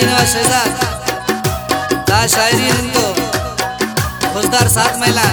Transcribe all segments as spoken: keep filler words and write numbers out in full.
नवा शहजाद दा शायरी निंतो खुशदार सात महिला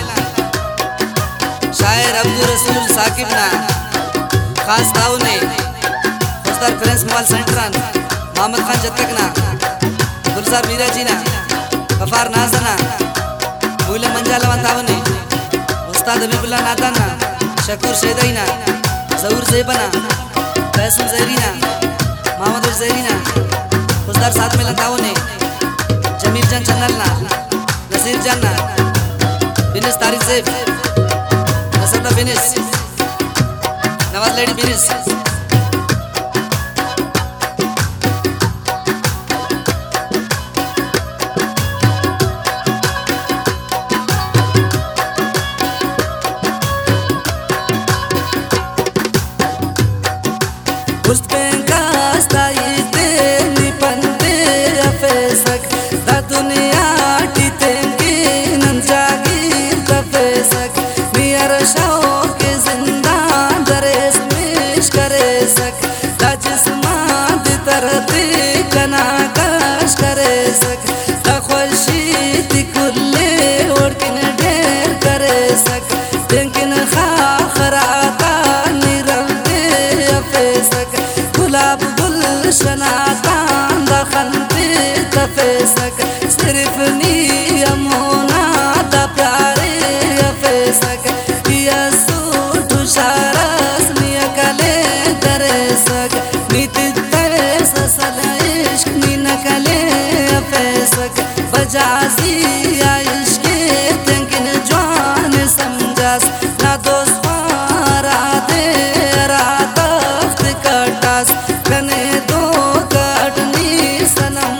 शायर अब्दुल रसूल साकिब ना खास ताऊ ने खुशदार फ्रेंस मोबाइल सेंटरान मोहम्मद खान जत्तक ना गुलजार मीरा जी ना गफार नाजना मूल मंजाला ताऊ ने उस्ताद हबीबुल्लाह नाता ना शकूर शेदई ना जहूर ज़ेबना फैसल ज़हरी ना मोहम्मद ज़हरी ना खुशदार साथ में लताओं ने जमीर जान चन्नल ना नसीर जान ना बिनिस तारिक ज़ेब नसरता बिनिस नवाज लेडी बिनिस सिर्फ नी अमोना दा प्यारे अफेसक या सूट शारस नी अकले करे सक नीत करे ससल इश्क नी नकले अफेसक बजाजी या इश्क तंकिन जवान समझास ना दोस्त पारा दे रात कटास कने दो कटनी सनम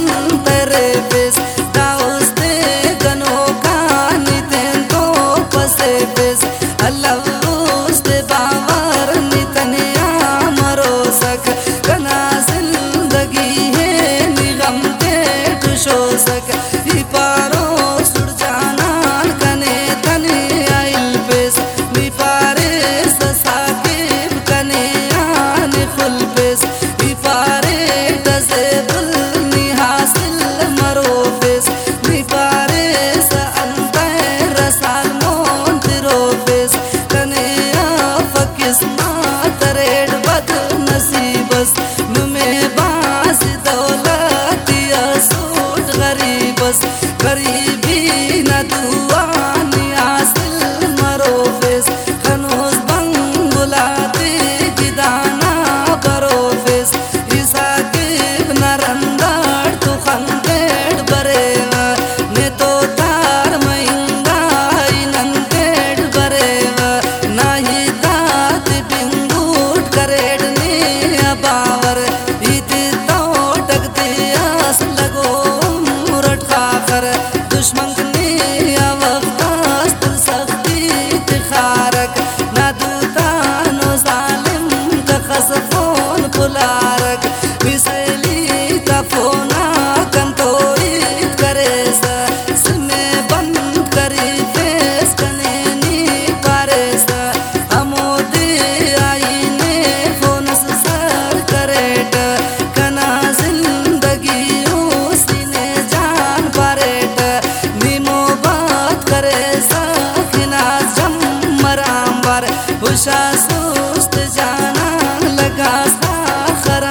गरीबी न दुआ नियासिल मरोफेस खनोस बंगुलाती गिदाना बरोफेस ईसा के नरंदार तो खंडेड बरेवा ने तो तार महिंगा नंदेड बरेवा नाही तात बिंगूट करेड ने अबावर इति तो टकते आस लगो दुश्मन ने अवकाश सख्ती खारक ना दूता नो जालिम का खसफोन पुलारक मिसली का फोना कंतोई करे सा सिमे बंद करी फेस कने नी पारे सा अमोदे आई ने फोन सर करेट कना जिंदगी उसने जान पारेट उषा सुस्त जाना लगा खरा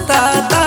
सताता